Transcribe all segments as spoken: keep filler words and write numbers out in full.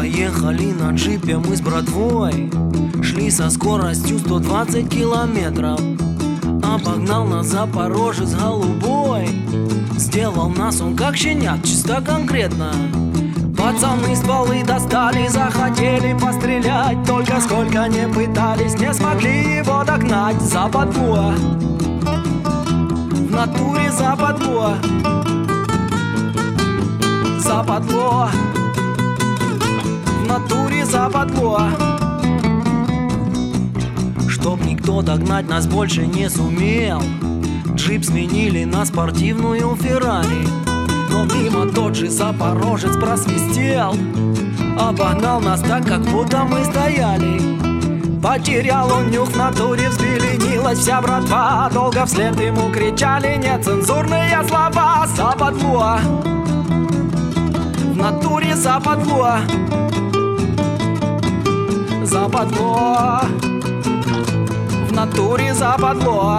ехали на джипе мы с братвой, шли со скоростью сто двадцать километров. Обогнал нас запорожец голубой, сделал нас он как щенят, чисто конкретно. Пацаны стволы достали, захотели пострелять, только сколько не пытались, не смогли его догнать. Западло, в натуре западло, западло, в натуре западло. Чтоб никто догнать нас больше не сумел, джип сменили на спортивную Феррари. Но мимо тот же запорожец просвистел, обогнал нас так, как будто мы стояли. Потерял он нюх в натуре, взбеленилась вся братва. Долго вслед ему кричали нецензурные слова. Западло, в натуре западло, западло, в натуре западло.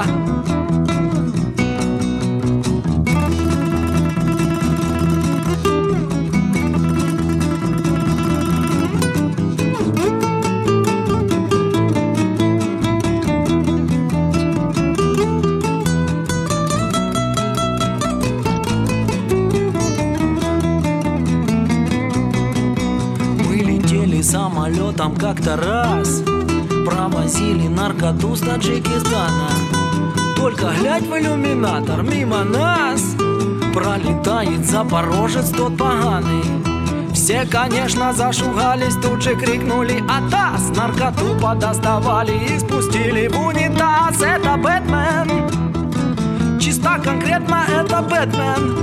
Самолетом как-то раз провозили наркоту с Таджикистана. Только глядь в иллюминатор, мимо нас пролетает запорожец тот поганый. Все, конечно, зашугались, тут же крикнули «Атас!». Наркоту подоставали и спустили в унитаз. Это Бэтмен, чисто конкретно это Бэтмен,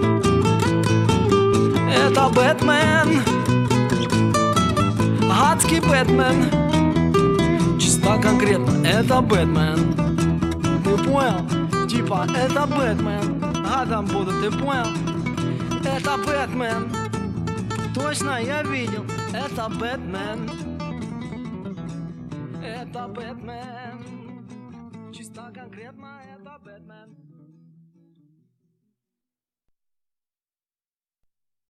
это Бэтмен, адский Бэтмен, чисто конкретно это Бэтмен. Ты понял? Типа это Бэтмен, гадом буду, ты понял? Это Бэтмен, точно я видел, это Бэтмен, это Бэтмен, чисто конкретно это